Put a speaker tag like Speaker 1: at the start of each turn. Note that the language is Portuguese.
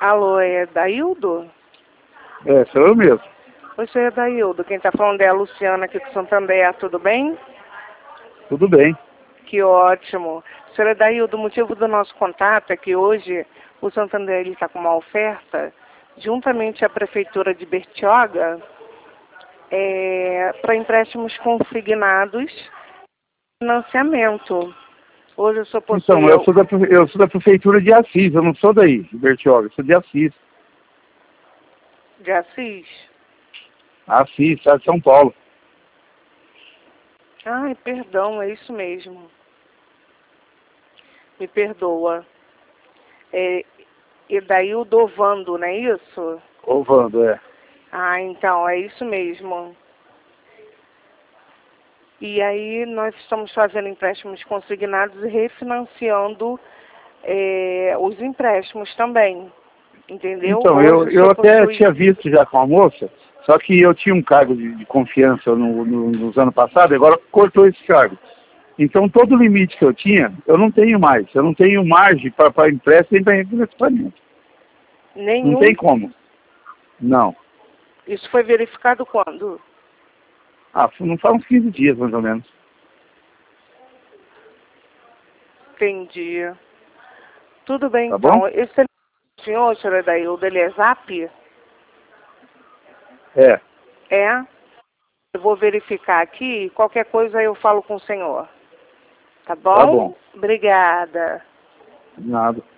Speaker 1: Alô, é Daildo?
Speaker 2: É, sou eu mesmo.
Speaker 1: Oi, senhor Daildo. Quem está falando é a Luciana aqui do Santander. Tudo bem?
Speaker 2: Tudo bem.
Speaker 1: Que ótimo. Senhor Daildo, o motivo do nosso contato é que hoje o Santander está com uma oferta, juntamente à Prefeitura de Bertioga, para empréstimos consignados e financiamento. Hoje eu só possui...
Speaker 2: Então, eu sou da Prefeitura de Assis, eu não sou daí, de Bertioga, eu sou de Assis.
Speaker 1: De Assis?
Speaker 2: Assis, estado de São Paulo.
Speaker 1: Ai, perdão, é isso mesmo. Me perdoa. Edaildo Ovando, não é isso?
Speaker 2: Ovando, é.
Speaker 1: Ah, então, é isso mesmo. E aí nós estamos fazendo empréstimos consignados e refinanciando os empréstimos também, entendeu?
Speaker 2: Então,
Speaker 1: Hoje
Speaker 2: eu até tinha visto já com a moça, só que eu tinha um cargo de confiança nos anos passados, agora cortou esse cargo. Então, todo o limite que eu tinha, eu não tenho mais. Eu não tenho margem para empréstimo nem para refinanciamento.
Speaker 1: Nenhum.
Speaker 2: Não tem como. Não.
Speaker 1: Isso foi verificado quando?
Speaker 2: Não faz uns 15 dias, mais ou menos.
Speaker 1: Entendi. Tudo bem,
Speaker 2: Tá
Speaker 1: então.
Speaker 2: bom?
Speaker 1: Esse é o senhor Edaildo, ele é Zap?
Speaker 2: É.
Speaker 1: É? Eu vou verificar aqui e qualquer coisa eu falo com o senhor. Tá bom?
Speaker 2: Tá bom.
Speaker 1: Obrigada.
Speaker 2: Nada.